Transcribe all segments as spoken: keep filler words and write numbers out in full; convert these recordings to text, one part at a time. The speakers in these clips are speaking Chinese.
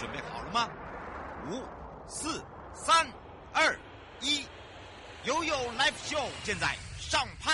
准备好了吗？五、四、三、二、一，悠悠 Live Show 现在上拍。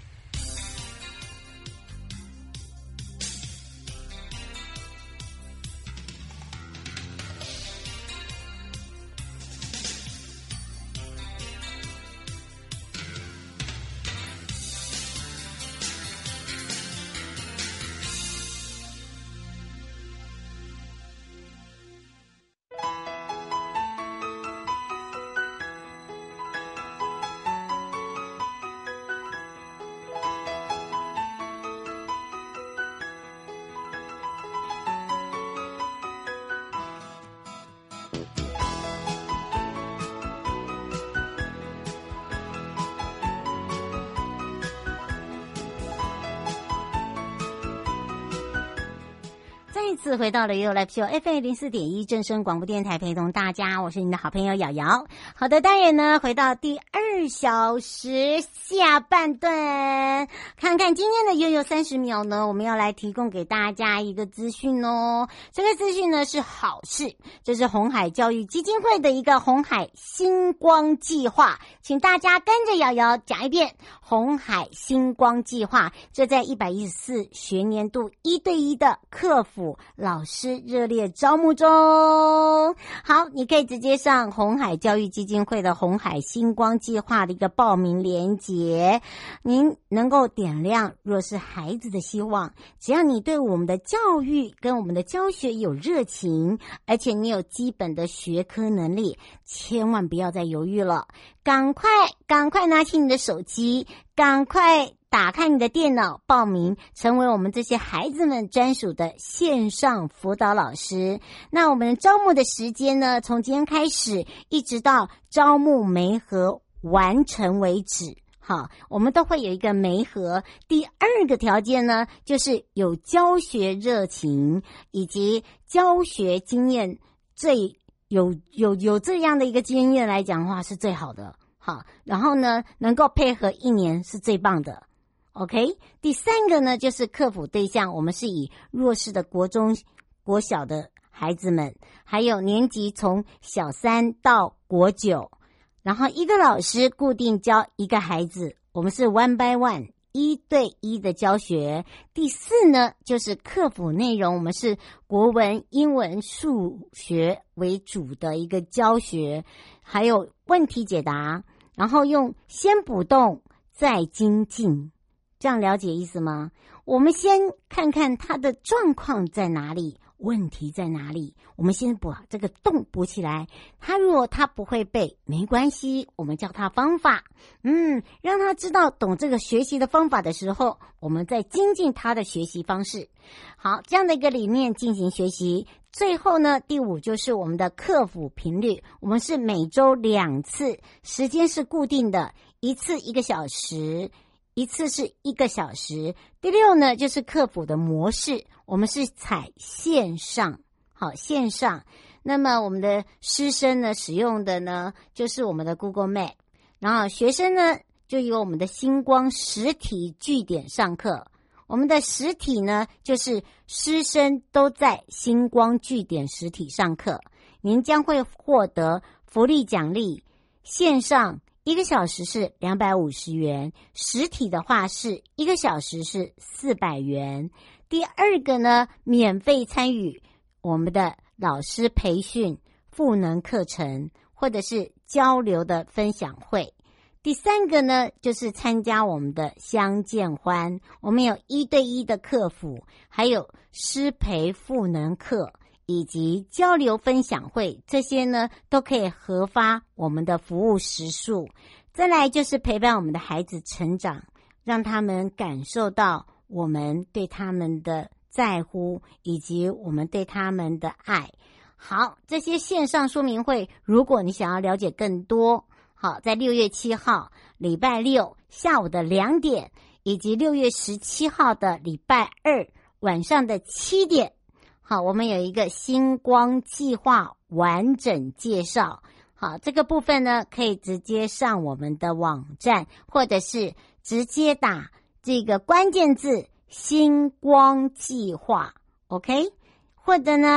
再一次回到了 You Live Show F M 零四点一正声广播电台，陪同大家，我是您的好朋友瑶瑶。好的，当然呢，回到第二小时下半段，看看今天的悠悠三十秒呢，我们要来提供给大家一个资讯哦。这个资讯呢是好事，这是鸿海教育基金会的一个鸿海星光计划，请大家跟着瑶瑶讲一遍鸿海星光计划。这在一百一十四学年度一对一的客服老师热烈招募中。好，你可以直接上鸿海教育基金会的鸿海星光计划的一个报名连结，您能够点亮若是孩子的希望。只要你对我们的教育跟我们的教学有热情，而且你有基本的学科能力，千万不要再犹豫了，赶快赶快拿起你的手机，赶快打开你的电脑，报名成为我们这些孩子们专属的线上辅导老师。那我们招募的时间呢，从今天开始一直到招募媒合完成为止。好，我们都会有一个媒合。第二个条件呢，就是有教学热情以及教学经验，最有有有这样的一个经验来讲的话是最好的。好，然后呢，能够配合一年是最棒的。OK， 第三个呢，就是客服对象，我们是以弱势的国中、国小的孩子们，还有年级从小三到国九，然后一个老师固定教一个孩子，我们是 one by one 一对一的教学。第四呢，就是课辅内容，我们是国文、英文、数学为主的一个教学，还有问题解答，然后用先补洞再精进。这样了解意思吗？我们先看看他的状况在哪里，问题在哪里，我们先把这个洞补起来。他如果他不会背，没关系，我们教他方法，嗯，让他知道懂这个学习的方法的时候，我们再精进他的学习方式。好，这样的一个理念进行学习。最后呢，第五就是我们的课辅频率，我们是每周两次，时间是固定的，一次一个小时，一次是一个小时。第六呢，就是课辅的模式，我们是采线上，好，线上。那么我们的师生呢，使用的呢，就是我们的 Google Map， 然后学生呢，就由我们的星光实体据点上课。我们的实体呢，就是师生都在星光据点实体上课，您将会获得福利奖励，线上一个小时是两百五十元，实体的话是一个小时是四百元。第二个呢，免费参与我们的老师培训赋能课程，或者是交流的分享会。第三个呢，就是参加我们的相见欢，我们有一对一的课辅，还有师培赋能课以及交流分享会，这些呢都可以核发我们的服务时数。再来就是陪伴我们的孩子成长，让他们感受到我们对他们的在乎以及我们对他们的爱。好，这些线上说明会，如果你想要了解更多，好，在六月七号礼拜六下午的两点，以及六月十七号的礼拜二晚上的七点，好，我们有一个星光计划完整介绍。好，这个部分呢，可以直接上我们的网站，或者是直接打这个关键字星光计划 OK， 或者呢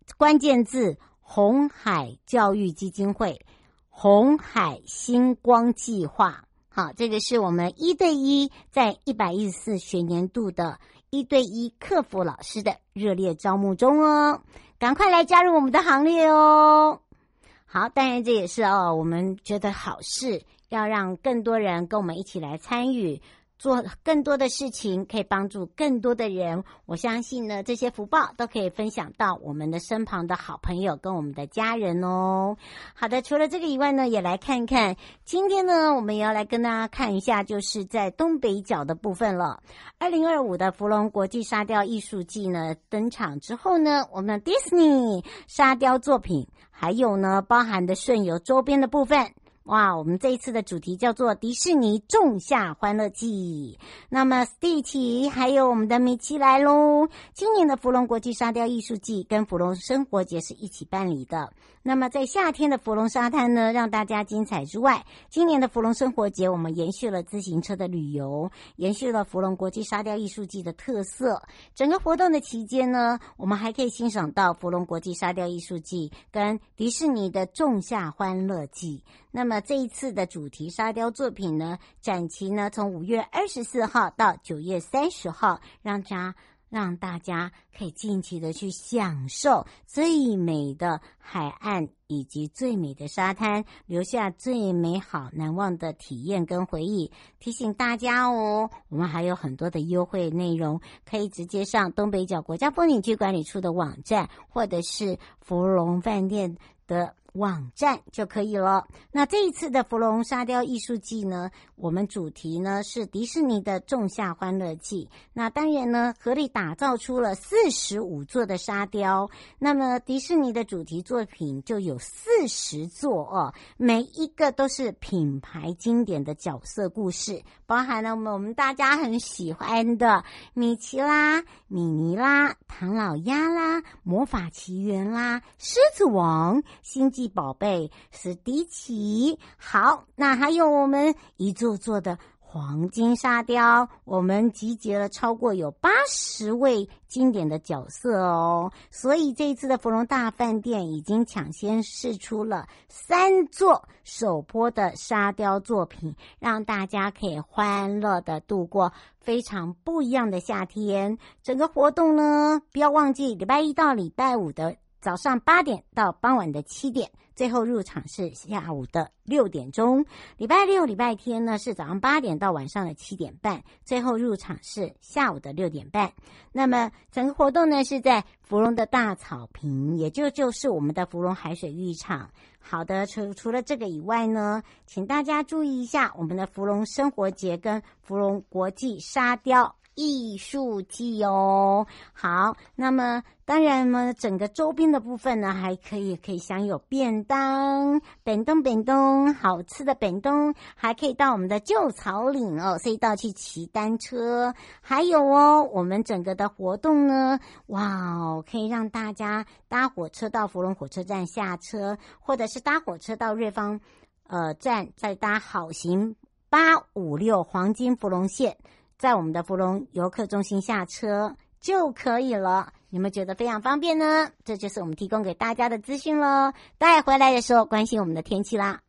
关键字红海教育基金会、红海星光计划。好，这个是我们一对一在一百一十四学年度的一对一客服老师的热烈招募中哦，赶快来加入我们的行列哦。好，当然这也是哦，我们觉得好事，要让更多人跟我们一起来参与，做更多的事情，可以帮助更多的人。我相信呢，这些福报都可以分享到我们的身旁的好朋友跟我们的家人哦。好的，除了这个以外呢，也来看看今天呢，我们也要来跟大家看一下，就是在东北角的部分了。二零二五的福隆国际沙雕艺术季呢登场之后呢，我们迪士尼沙雕作品，还有呢包含的顺游周边的部分。哇，我们这一次的主题叫做迪士尼仲夏欢乐季。那么 Stitch 还有我们的米奇来咯。今年的福隆国际沙雕艺术季跟福隆生活节是一起办理的。那么在夏天的福隆沙滩呢，让大家精彩之外，今年的福隆生活节我们延续了自行车的旅游，延续了福隆国际沙雕艺术季的特色。整个活动的期间呢，我们还可以欣赏到福隆国际沙雕艺术季跟迪士尼的仲夏欢乐季。那么这一次的主题沙雕作品呢，展期呢从五月二十四号到九月三十号，让大家让大家可以尽情的去享受最美的海岸以及最美的沙滩，留下最美好难忘的体验跟回忆。提醒大家哦，我们还有很多的优惠内容，可以直接上东北角国家风景区管理处的网站，或者是福隆饭店的网站就可以了。那这一次的福隆沙雕艺术季呢，我们主题呢是迪士尼的仲夏欢乐季。那当然呢，合力打造出了四十五座的沙雕。那么迪士尼的主题作品就有四十座哦，每一个都是品牌经典的角色故事，包含了我们我们大家很喜欢的米奇啦、米妮啦、唐老鸭啦、魔法奇缘啦、狮子王、星际宝贝、史迪奇。好，那还有我们一座座的黄金沙雕，我们集结了超过有八十位经典的角色哦。所以这一次的福隆大饭店已经抢先释出了三座首播的沙雕作品，让大家可以欢乐的度过非常不一样的夏天。整个活动呢，不要忘记礼拜一到礼拜五的早上八点到傍晚的七点，最后入场是下午的六点钟。礼拜六、礼拜天呢是早上八点到晚上的七点半，最后入场是下午的六点半。那么整个活动呢是在福隆的大草坪，也就就是我们的福隆海水浴场。好的，除除了这个以外呢，请大家注意一下我们的福隆生活节跟福隆国际沙雕艺术季哦。好，那么当然呢，整个周边的部分呢，还可以可以享有便当、便当便当好吃的便当，还可以到我们的旧草岭哦，隧道去骑单车，还有哦，我们整个的活动呢，哇哦，可以让大家搭火车到福隆火车站下车，或者是搭火车到瑞芳呃站，再搭好行八五六黄金福隆线，在我们的福隆游客中心下车就可以了。你们觉得非常方便呢？这就是我们提供给大家的资讯咯。待回来的时候关心我们的天气啦。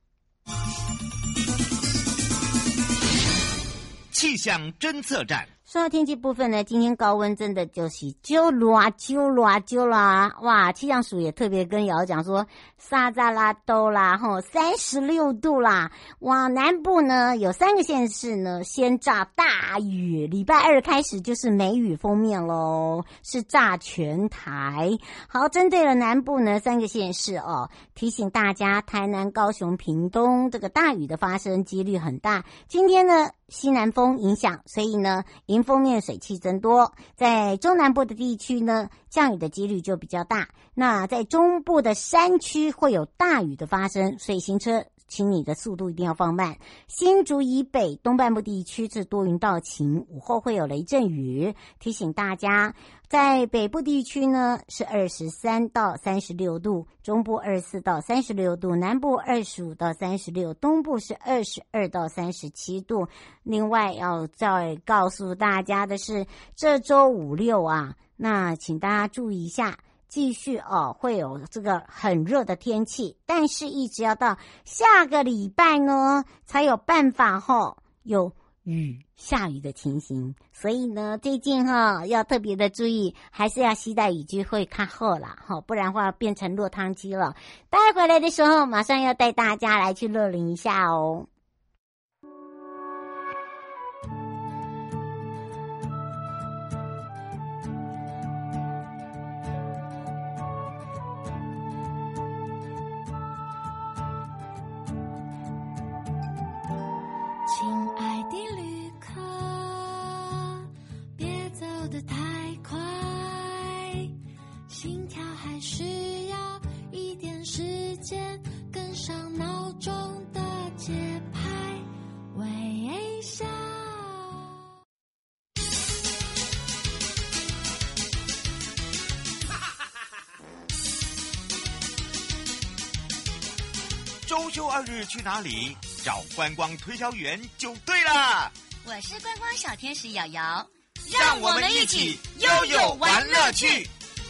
气象侦测站。 说到天气部分呢，今天高温真的就是就热就热就热，哇！气象署也特别跟瑶讲说，沙扎拉都啦，吼，三十六度啦，哇！南部呢有三个县市呢先炸大雨，礼拜二开始就是梅雨锋面喽，是炸全台。好，针对了南部呢三个县市哦，提醒大家，台南、高雄、屏东这个大雨的发生几率很大。今天呢，西南风影响，所以呢，迎风面水汽增多，在中南部的地区呢，降雨的几率就比较大。那在中部的山区会有大雨的发生，所以行车请你的速度一定要放慢。新竹以北东半部地区是多云到晴，午后会有雷阵雨，提醒大家。在北部地区呢是二十三到三十六度，中部二十四到三十六度，南部二十五到三十六，东部是二十二到三十七度。另外要再告诉大家的是，这周五六啊，那请大家注意一下， 继续哦会有这个很热的天气，但是一直要到下个礼拜呢才有办法吼有雨下雨的情形，所以呢最近哈要特别的注意，还是要携带雨具会较好啦哈，不然的话变成落汤鸡了。待会回来的时候，马上要带大家来去乐龄一下哦。 亲爱的旅客，别走得太快，心跳还需要一点时间跟上闹钟的节拍，微笑。 周休二日去哪里？找观光推销员就对了。 我是观光小天使瑶瑶， 让我们一起悠悠玩乐趣。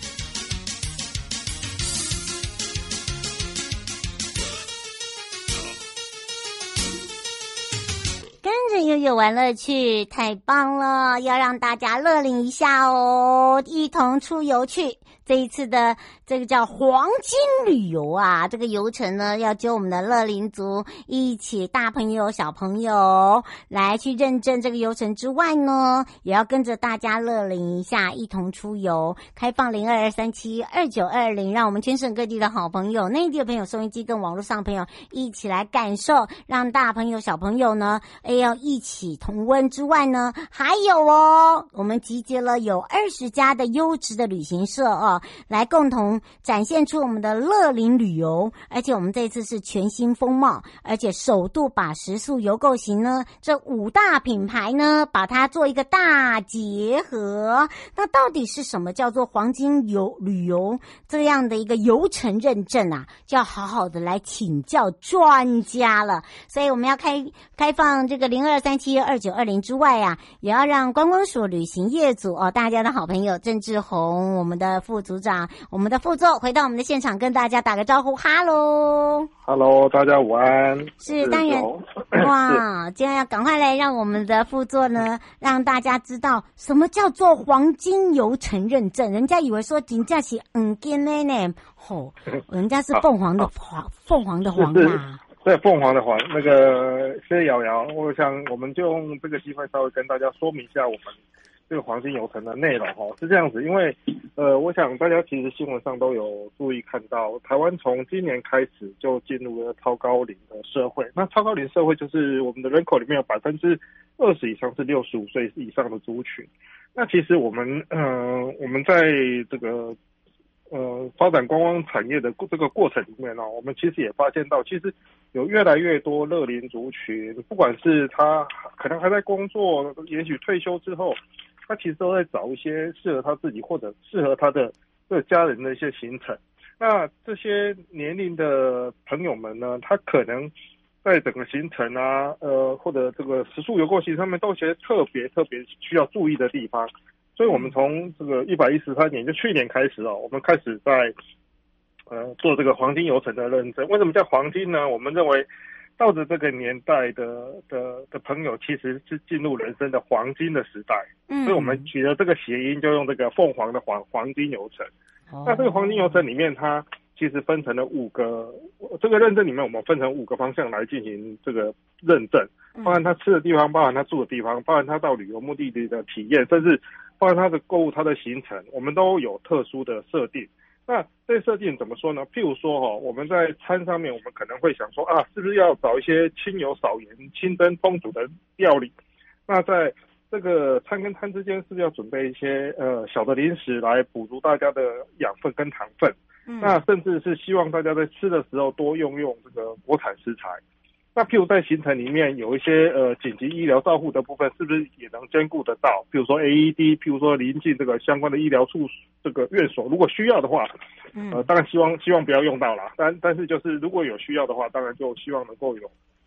跟着悠悠玩乐趣，太棒了！要让大家乐龄一下哦，一同出游去。这一次的这个叫黄金旅游啊，这个游程呢要揪我们的乐龄族一起，大朋友小朋友来去认证这个游程之外呢，也要跟着大家乐龄一下，一同出游。开放零二二三七二九二零，让我们全省各地的好朋友、内地的朋友、收音机跟网络上的朋友一起来感受，让大朋友小朋友呢哎要一起同温之外呢，还有哦，我们集结了有二十家的优质的旅行社哦，来共同展现出我们的乐龄旅游，而且我们这次是全新风貌，而且首度把食宿游购行呢这五大品牌呢把它做一个大结合。那到底是什么叫做黄金游旅游这样的一个游程认证啊，就要好好的来请教专家了。所以我们要开开放这个零二三七二九二零之外啊，也要让观光署旅行业组哦，大家的好朋友郑志宏，我们的副组长，我们的副座回到我们的现场跟大家打个招呼，哈喽， 哈喽，大家午安。 是当然，哇，今天要赶快来让我们的副座呢，让大家知道什么叫做黄金游程认证。人家以为说人家是嗯金的呢，吼，人家是凤凰的黄，凤凰的黄啊。 对，凤凰的黄，那个谢谢瑶瑶，我想我们就用这个机会稍微跟大家说明一下我们这个黄金游程的内容哈，是这样子，因为呃，我想大家其实新闻上都有注意看到，台湾从今年开始就进入了超高龄的社会。那超高龄社会就是我们的人口里面有百分之二十以上是六十五岁以上的族群。那其实我们呃，我们在这个呃发展观光产业的这个过程里面呢、哦，我们其实也发现到，其实有越来越多乐龄族群，不管是他可能还在工作，也许退休之后，他其实都在找一些适合他自己或者适合他的这个家人的一些行程。那这些年龄的朋友们呢，他可能在整个行程啊，呃，或者这个食宿游购行上面都有些特别特别需要注意的地方。所以我们从这个一百一十三年，就去年开始哦，我们开始在呃做这个黄金游程的认证。为什么叫黄金呢？我们认为到着这个年代的的的朋友，其实是进入人生的黄金的时代。嗯，所以我们取了这个谐音，就用这个凤凰的黄黄金游程。哦、那这个黄金游程里面，它其实分成了五个，这个认证里面我们分成五个方向来进行这个认证，包含他吃的地方，包含他住的地方，包含他到旅游目的地的体验，甚至包含他的购物、他的行程，我们都有特殊的设定。那这设定怎么说呢？譬如说哈、哦，我们在餐上面，我们可能会想说啊，是不是要找一些清油少盐、清蒸烹煮的料理？那在这个餐跟餐之间，是不是要准备一些呃小的零食来补足大家的养分跟糖分？嗯、那甚至是希望大家在吃的时候多用用这个国产食材。那譬如在行程里面有一些呃紧急医疗照护的部分，是不是也能兼顾得到？譬如说 A E D， 譬如说临近这个相关的医疗处这个院所，如果需要的话，呃，当然希望希望不要用到啦。但但是就是如果有需要的话，当然就希望能够有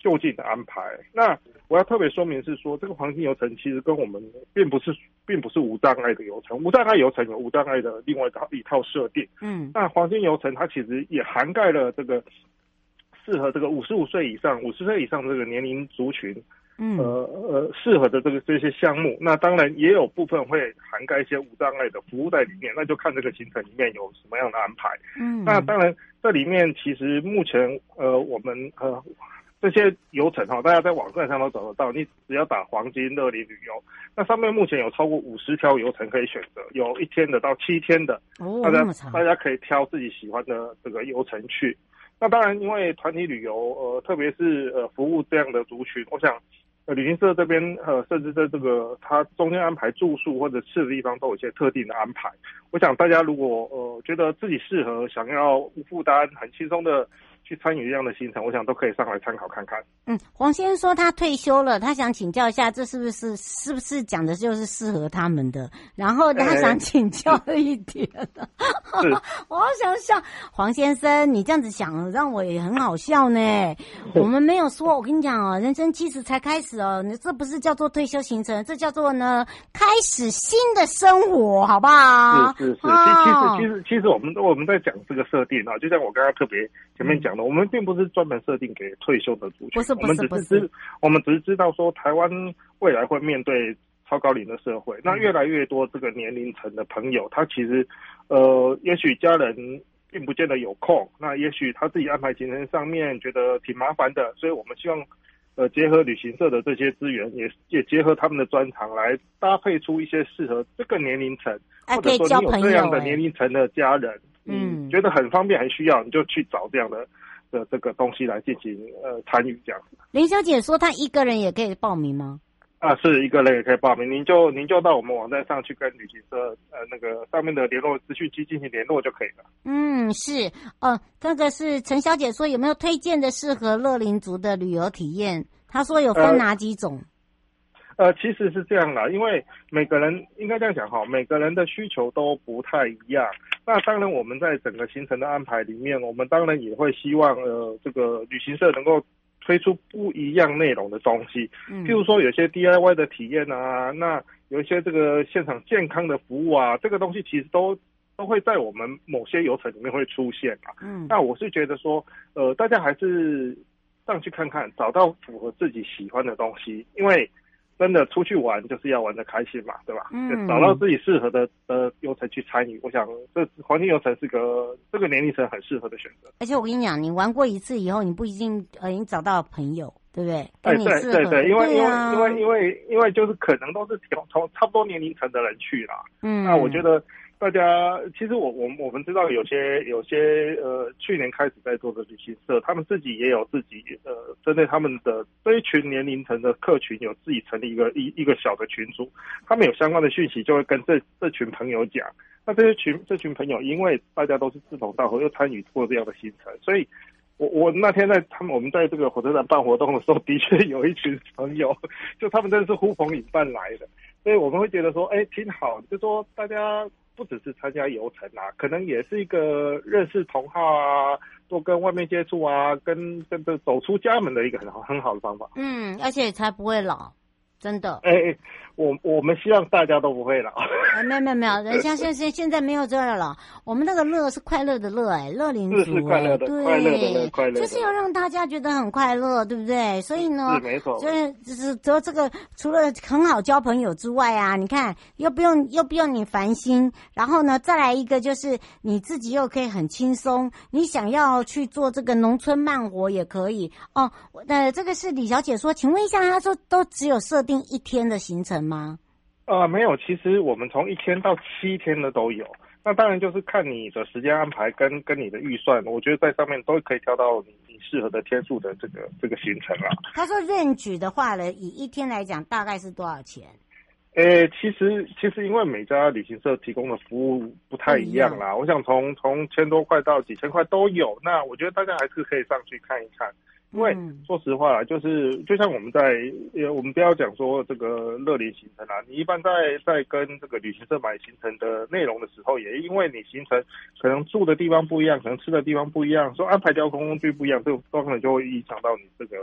就近的安排。那我要特别说明是说，这个黄金游程其实跟我们并不是并不是无障碍的游程，无障碍游程有无障碍的另外一套一套设定。嗯，那黄金游程它其实也涵盖了这个适合这个五十五岁以上、五十岁以上的这个年龄族群。嗯，呃呃，适合的这个这些项目，那当然也有部分会涵盖一些无障碍的服务在里面，那就看这个行程里面有什么样的安排。嗯，那当然这里面其实目前呃我们呃这些游程哈，大家在网站上都找得到，你只要打黄金乐龄旅游，那上面目前有超过五十条游程可以选择，有一天的到七天的，哦，大家大家可以挑自己喜欢的这个游程去。那当然，因为团体旅游，呃，特别是呃服务这样的族群，我想。呃，旅行社这边呃，甚至在这个它中间安排住宿或者吃的地方都有一些特定的安排。我想大家如果呃觉得自己适合，想要无负担、很轻松的去参与这样的行程，我想都可以上来参考看看。 嗯，黄先生说他退休了，他想请教一下，这是不是是不是讲的就是适合他们的？然后他想请教一点的。是，我好想笑，黄先生，你这样子想让我也很好笑呢。我们没有说，我跟你讲哦，人生七十才开始哦，你这不是叫做退休行程，这叫做呢开始新的生活，好不好？ 是是是，哦、其实其实其实我们我们在讲这个设定啊，就像我刚刚特别前面讲的，我们并不是专门设定给退休的族群， 不是不是不是，我们只是我们只是知道说台湾未来会面对超高龄的社会，那越来越多这个年龄层的朋友，他其实呃，也许家人并不见得有空，那也许他自己安排行程上面觉得挺麻烦的，所以我们希望呃结合旅行社的这些资源，也也结合他们的专长来搭配出一些适合这个年龄层，或者说你有这样的年龄层的家人，嗯，觉得很方便很需要，你就去找这样的的这个东西来进行呃参与这样子。 林小姐说她一个人也可以报名吗？ 啊，是一个人也可以报名，您就您就到我们网站上去跟旅行社呃那个上面的联络资讯机进行联络就可以了。 嗯，是，呃，这个是陈小姐说有没有推荐的适合乐龄族的旅游体验？她说有分哪几种？ 呃，呃其实是这样啦，因为每个人应该这样讲哈，每个人的需求都不太一样。那当然，我们在整个行程的安排里面，我们当然也会希望呃这个旅行社能够推出不一样内容的东西，譬如说有些 D I Y 的体验啊，那有一些这个现场健康的服务啊，这个东西其实都都会在我们某些游程里面会出现啊。嗯，那我是觉得说，呃，大家还是上去看看，找到符合自己喜欢的东西，因为真的出去玩就是要玩得开心嘛，对吧？嗯，找到自己适合的呃游程去参与，我想这黄金游程是个这个年龄层很适合的选择。 而且我跟你讲，你玩过一次以后，你不一定呃，你找到朋友，对不对？ 哎，对对对，因为因为因为因为因为就是可能都是从差不多年龄层的人去啦。嗯，那我觉得大家其实我我我们知道有些有些呃去年开始在做的旅行社，他们自己也有自己呃针对他们的这一群年龄层的客群有自己成立一个一一个小的群组，他们有相关的讯息就会跟这这群朋友讲。那这些群这群朋友，因为大家都是志同道合，又参与过这样的行程，所以我我那天在他们我们在这个火车站办活动的时候，的确有一群朋友，就他们真的是呼朋引伴来的，所以我们会觉得说，哎，挺好，就说大家不只是参加游程啊，可能也是一个认识同好啊，多跟外面接触啊，跟跟着走出家门的一个很好很好的方法。 嗯，而且才不会老，真的。 哎、欸，我我们希望大家都不会老。 哎，没有没有没有，人家现在现在没有这样了。我们那个乐是快乐的乐，哎，乐龄族， 是快乐的， 对， 快乐的乐，快乐的， 就是要让大家觉得很快乐，对不对？所以呢， 是没错， 就是就是只有这个，除了很好交朋友之外啊，你看又不用又不用你烦心，然后呢，再来一个就是你自己又可以很轻松，你想要去做这个农村慢活也可以哦。呃，这个是李小姐说，请问一下，她说都只有设定一天的行程吗？ 呃，没有，其实我们从一天到七天的都有。那当然就是看你的时间安排跟跟你的预算，我觉得在上面都可以挑到你你适合的天数的这个这个行程啦。 他说 range 的话呢，以一天来讲大概是多少钱？ 诶，其实其实因为每家旅行社提供的服务不太一样啦，我想从从千多块到几千块都有。那我觉得大家还是可以上去看一看。因为说实话，就是就像我们在呃，我们不要讲说这个乐龄行程啊，你一般在在跟这个旅行社买行程的内容的时候，也因为你行程可能住的地方不一样，可能吃的地方不一样，说安排交通工具不一样，这个当然就会影响到你这个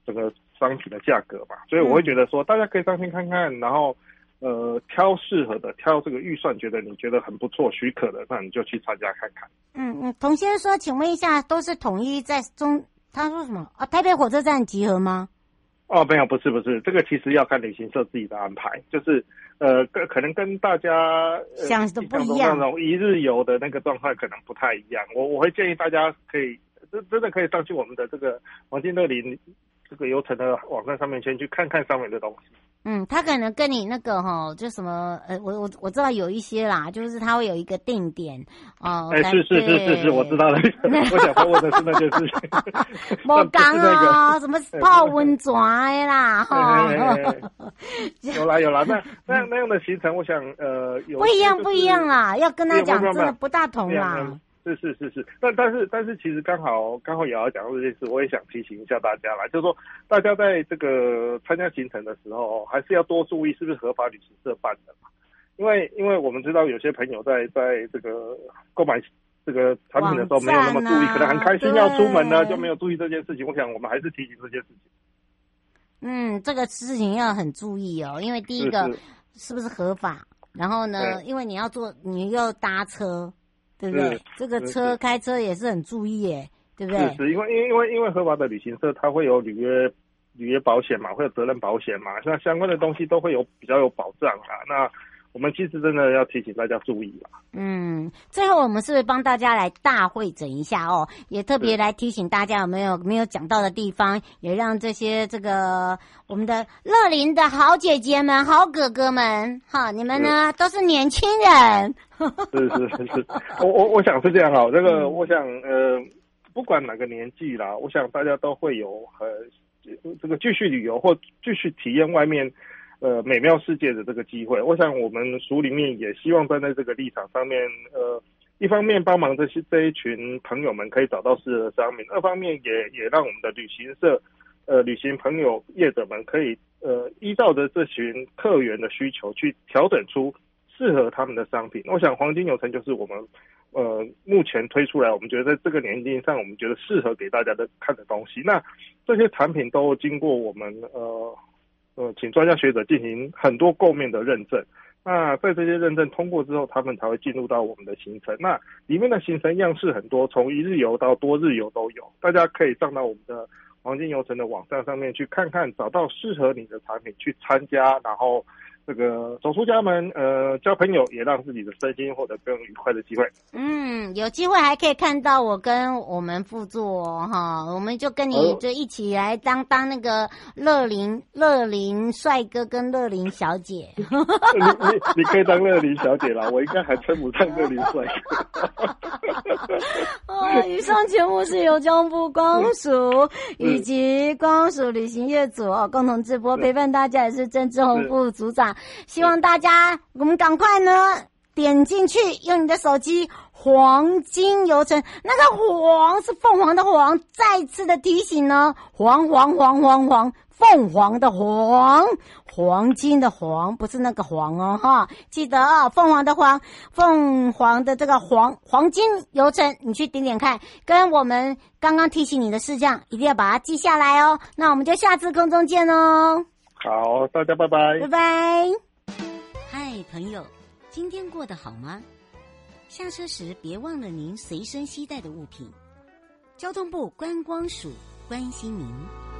这个商品的价格嘛，所以我会觉得说，大家可以上线看看，然后呃挑适合的，挑这个预算觉得你觉得很不错、许可的，那你就去参加看看。 嗯嗯，童先生说，请问一下，都是统一在中？他说什么啊？台北火车站集合吗？ 哦，没有，不是不是，这个其实要看旅行社自己的安排，就是呃，跟可能跟大家、呃、 想的不一样， 那种一日游的那个状态可能不太一样。我我会建议大家可以，真真的可以上去我们的这个黄金乐林这个游程的网站上面，先去看看上面的东西。 嗯，他可能跟你那个哈，就什么呃，我我我知道有一些啦，就是他会有一个定点哦。 哎、欸，是是是是是，我知道了。我想问的是那件事情。 莫讲哦，什么泡温泉的啦哈。 有啦有啦，那那那样的行程，我想呃有不一样不一样啦，要跟他讲真的不大同啦。 是是是是，但但是但是其实刚好刚好也要讲到这件事，我也想提醒一下大家啦，就是说大家在这个参加行程的时候，还是要多注意是不是合法旅行社办的嘛，因为因为我们知道有些朋友在在这个购买这个产品的时候没有那么注意，啊、可能很开心要出门呢，就没有注意这件事情。我想我们还是提醒这件事情。 嗯，这个事情要很注意哦，因为第一个 是, 是, 是不是合法，然后呢，因为你要坐，你要搭车。对不对？这个车开车也是很注意耶，对不对？ 是是，因为因为因为因为合法的旅行社，它会有履约履约保险嘛，会有责任保险嘛，那相关的东西都会有比较有保障啦。那我们其实真的要提醒大家注意啦。嗯， 最后我们是不是帮大家来大会诊一下哦？也特别来提醒大家有没有没有讲到的地方，也让这些这个我们的乐龄的好姐姐们、好哥哥们，哈，你们呢都是年轻人。 是是是是，我我我想是这样哈，这个我想呃，不管哪个年纪啦，我想大家都会有呃这个继续旅游或继续体验外面呃美妙世界的这个机会。我想我们署里面也希望站在这个立场上面，呃，一方面帮忙这些这一群朋友们可以找到适合的商品，二方面也也让我们的旅行社呃旅行朋友业者们可以呃依照着这群客源的需求去调整出适合他们的商品。我想黄金游程就是我们呃目前推出来，我们觉得在这个年龄上我们觉得适合给大家的看的东西。那这些产品都经过我们呃呃请专家学者进行很多构面的认证，那在这些认证通过之后，他们才会进入到我们的行程。那里面的行程样式很多，从一日游到多日游都有，大家可以上到我们的黄金游程的网站上面去看看，找到适合你的产品去参加，然后这个走出家门，呃，交朋友，也让自己的身心获得更愉快的机会。 嗯，有机会还可以看到我跟我们副座哈，我们就跟你就一起来当、哦、当那个乐龄乐龄帅哥跟乐龄小姐。 你你你可以当乐龄小姐啦，我应该还称不上乐龄帅哥。 哦，以上节目是由交通部光署以及光署旅行业组哦共同直播，陪伴大家也是郑志宏副组长。希望大家我们赶快呢点进去，用你的手机黄金游程，那个黄是凤凰的黄，再次的提醒呢，黄黄黄黄黄凤凰的黄，黄金的黄，不是那个黄哦哈，记得哦，凤凰的黄，凤凰的这个黄黄金游程，你去点点看，跟我们刚刚提醒你的事项一定要把它记下来哦。那我们就下次空中见哦。 好，大家拜拜。 拜拜。 嗨，朋友，今天过得好吗？下车时别忘了您随身携带的物品。交通部观光署关心您。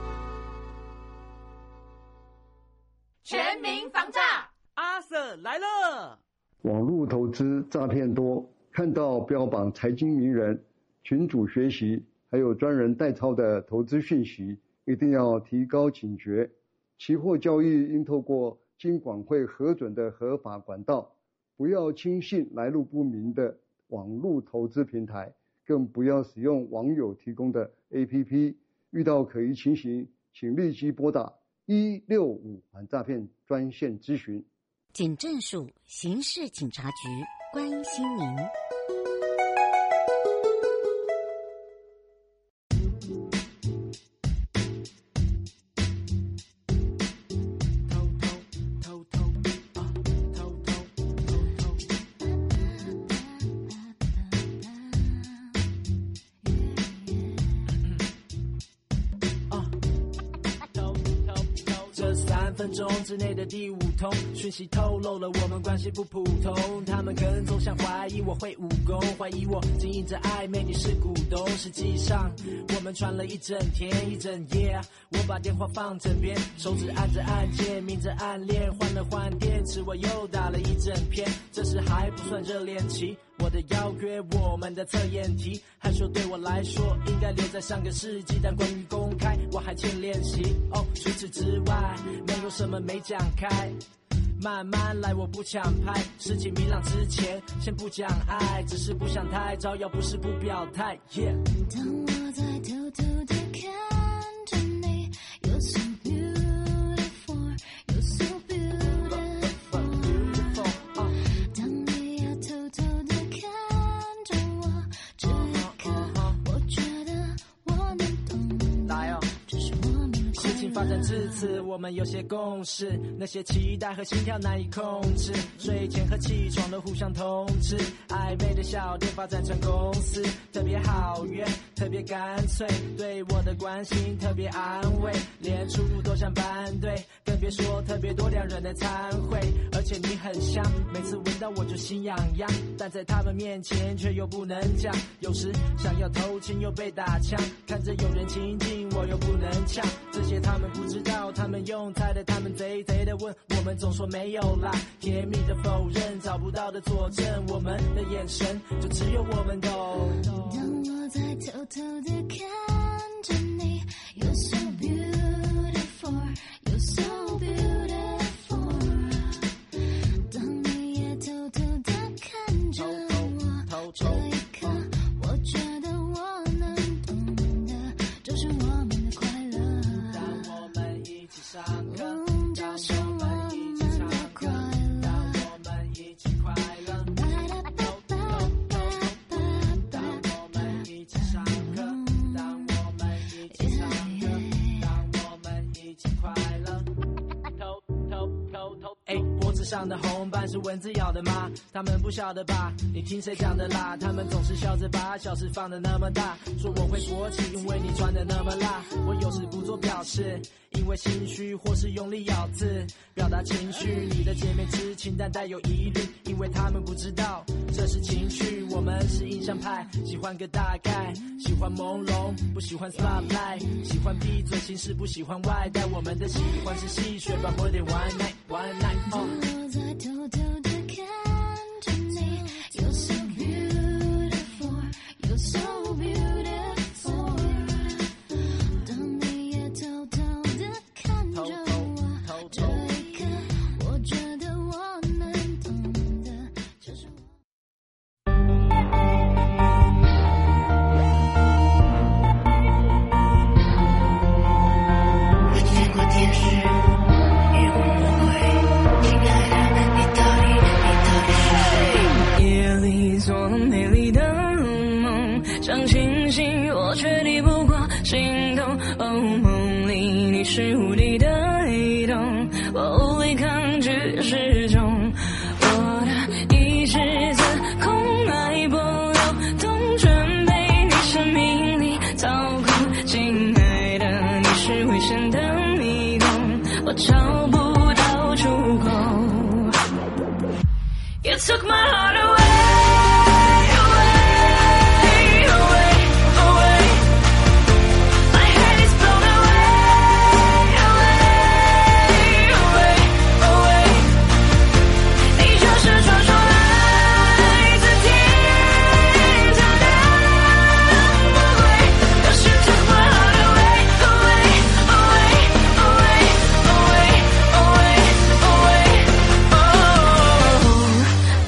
全民防诈， 阿 Sir 来了。 网络投资诈骗多，看到标榜财经名人、群组学习，还有专人代操的投资讯息，一定要提高警觉。期货交易应透过金管会核准的合法管道，不要轻信来路不明的网络投资平台，更不要使用网友提供的 A P P。 遇到可疑情形，请立即拨打一六五反诈骗专线咨询。 警政署刑事警察局关心您。 分钟之内的第五通讯息透露了我们关系不普通，他们更总想怀疑我会武功，怀疑我经营着暧昧你是股东，实际上我们传了一整天一整夜，我把电话放枕边，手指按着按键，明着暗恋，换了换电池，我又打了一整篇，这时还不算热恋期，我的邀约，我们的测验题，害羞对我来说应该留在上个世纪，但关于公开我还欠练习。哦，除此之外没有什么没讲开，慢慢来我不抢拍，事情明朗之前先不讲爱，只是不想太招摇，不是不表态。Yeah， 当我在偷偷地看着你 You're so beautiful You're so beautiful 当你也偷偷地看着我，这一刻我觉得我能懂来哦， 这是我们的快乐。 事情发展至此我们有些共识，那些期待和心跳难以控制，睡前和起床都互相通知，暧昧的小店发展成公司，特别好约特别干脆，对我的关心特别安慰，连出入都像班队，更别说特别多两人的餐会，而且你很香，每次闻到我就心痒痒，但在他们面前却又不能讲，有时想要偷亲又被打枪，看着有人亲近我又不能抢，这些他们不知道，他们用猜的，他们贼贼的问，我们总说没有啦，甜蜜的否认，找不到的佐证，我们的眼神就只有我们懂。 当我在偷偷地看着你 You're so beautiful You're so beautiful 当你也偷偷地看着我，这一刻我觉得我能懂得，这是我们的快乐。 当我们一起上课， 嗯，这是我们的快乐。 当我们一起快乐，当我们一起上课，当我们一起上课，当我们一起快乐。偷偷偷偷，哎，脖子上的红斑是蚊子咬的吗？他们不晓得吧？你听谁讲的啦？他们总是笑着把小事放得那么大，说我会勃起，因为你穿得那么辣。我有时不做表示，因为心虚或是用力咬字表达情绪，你的姐妹知情但带有疑虑，因为他们不知道这是情绪，我们是印象派，喜欢个大概，喜欢朦胧不喜欢 spotlight， 喜欢闭嘴形式不喜欢外带，我们的喜欢是戏谑吧 more than one night one night、oh、 我在偷偷地看着你 You're so beautiful You're so beautiful 当你也偷偷地看着我，这一刻我觉得我能懂得，这是我我见过天使与我魔鬼，亲爱的，你到底你到底是谁？夜里做了美丽的梦，想清醒，我却抵不过心动。哦，梦里你是无敌的